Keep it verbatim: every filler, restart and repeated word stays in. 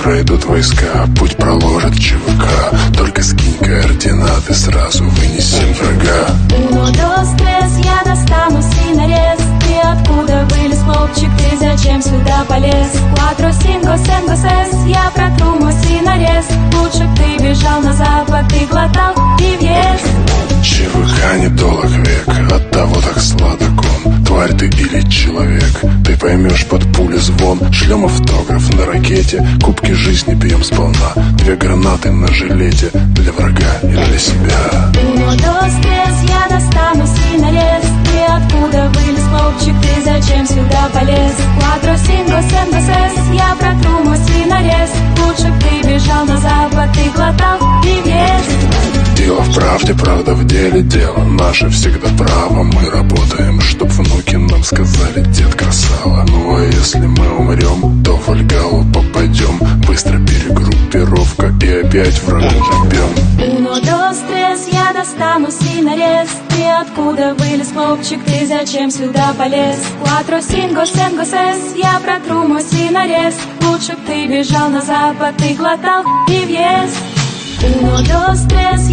пройдут войска, путь проложит ЧВК. Только скинь координаты, сразу вынесем врага. Uno, dos, tres, я достану синарез. Ты откуда вылез, хлопчик, ты зачем сюда полез? Cuatro, cinco, cinco, seis, я протру мой синарез. Лучше б ты бежал на запад, ты глотал и въезд. ЧВК недолг век, оттого так сладок он. Тварь ты или человек, ты поймешь под пули звон. Шлем автограф на ракете, кубки жизни пьем сполна. Две гранаты на жилете, для врага и для себя. Uno, dos, tres, я достану синарез. Ты откуда вылез, хлопчик, ты зачем сюда полез? Cuatro, cinco, cinco, seis, я протру мой синарез. Лучше б ты бежал на запад, ты глотал и въезд. Дело в правде, правда в деле, дело наше всегда право. Мы работаем, чтоб внуки нам сказали: дед красава. Ну а если мы умрем, то в Вальгалу попадем. Быстро перегруппировка и опять врага бьем. Uno, dos, tres, я достану синарез. Ты откуда вылез, хлопчик, ты зачем сюда полез? Cuatro, cinco, cinco, seis, я протру мой синарез. Лучше б ты бежал на запад, ты глотал и въезд. Uno, dos, tres,